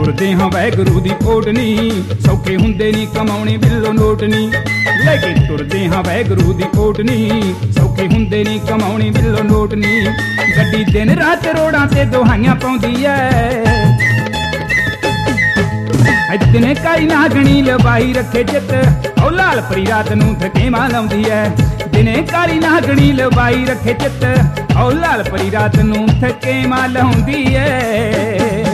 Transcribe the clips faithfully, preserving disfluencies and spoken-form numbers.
तुरदे हाँ वैगुरू दी ओट नी, सौखे हुंदे नी कमाउणे बिल्लो नोट नी। लेके तुरदे हाँ वैगुरू दी ओट नी, सौखे हुंदे नी कमाउणे बिल्लो नोट नी। गड्डी दिन रात रोड़ां ते दुहाइयां पाउंदी ऐ, दिने काली नागणी लबाई रखे चित, ओ लाल परी रात नूं थकेवां लाउंदी ऐ। दिने काली नागणी लबाई रखे चित, ओ लाल परी रात नूं थकेवां लाउंदी ऐ।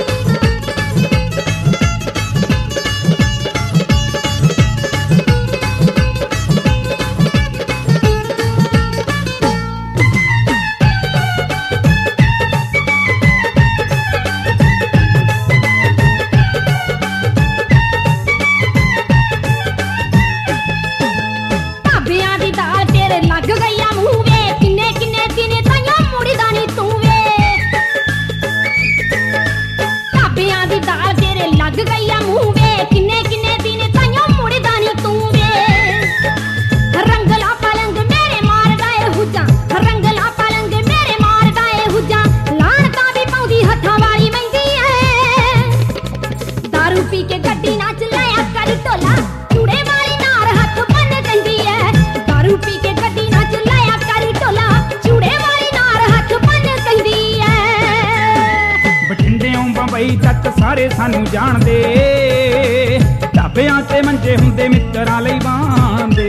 तक सारे सानू जाणदे, ढाबियां ते मंजे हुंदे मित्तरां लई बांदे।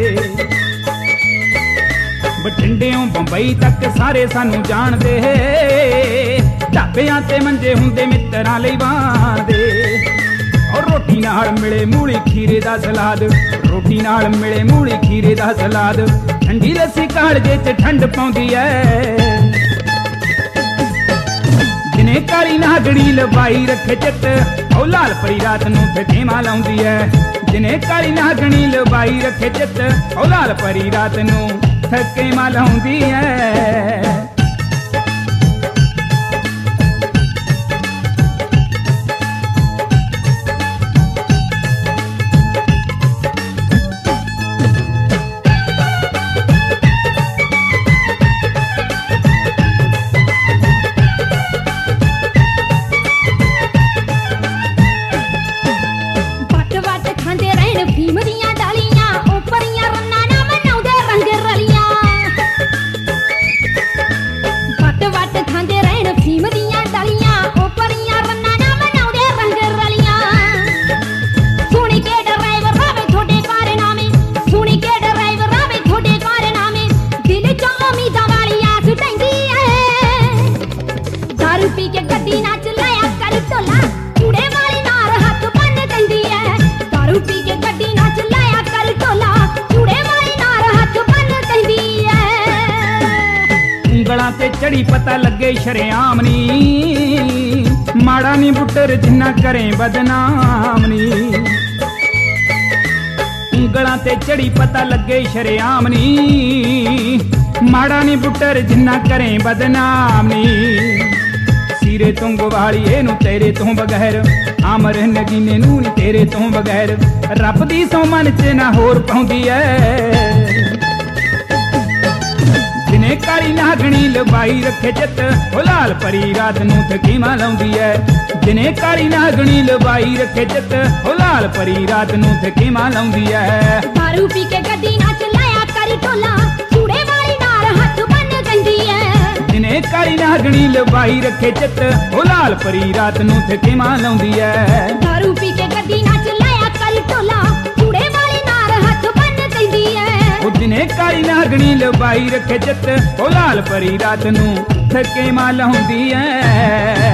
बठिंडियों बंबई तक सारे सानू जाणदे, ढाबियां ते मंजे हुंदे मित्तरां लई बांदे। और रोटी नाल मिले मूली खीरे दा सलाद, रोटी नाल मिले मूली खीरे दा सलाद, ठंडी लस्सी कालजे च ठंड पाउंदी ऐ। दिने काली नागणी लबाई रखे चित, ओ लाल परी रात नूं थकेवां लाउंदी ऐ। दिने काली नागणी लबाई रखे चित, ओ लाल परी रात नूं थकेवां लाउंदी ऐ। ते चढ़ी पता लगे शरेआम नी, माड़ा नी बुटर जिन्ना करें बदनाम नी। उंगलां ते चढ़ी पता लगे शरेआम नी, माड़ा नी बुटर जिन्ना करें बदनाम नी। सीरे तों गवालीए नूं तेरे तों बगैर, आमर नगीने नूं नी तेरे तों बगैर, रब दी सौ मन च ना होर पाउंदी ऐ। दिने काली नागणी लबाई रखे चित, ओ लाल परी रात नूं थकेवां लाउंदी ऐ। दिने काली नागणी लबाई रखे चित, ओ लाल परी रात नूं थकेवां लाउंदी ऐ। दारू पी के गड्डी ना चलाया कर ढोला, चूड़े वाली नार हथ बन गंदी ऐ। दिने काली नागणी लबाई रखे चित, ओ लाल परी रात नूं थकेवां लाउंदी ऐ। दारू पी के गड्डी ना चलाया कर ढोला, चूड़े वाली नार हथ बन गंदी ऐ। दिने काली नागणी लबाई रखे चित, ओ लाल परी रात नूं थकेवां लाउंदी ऐ।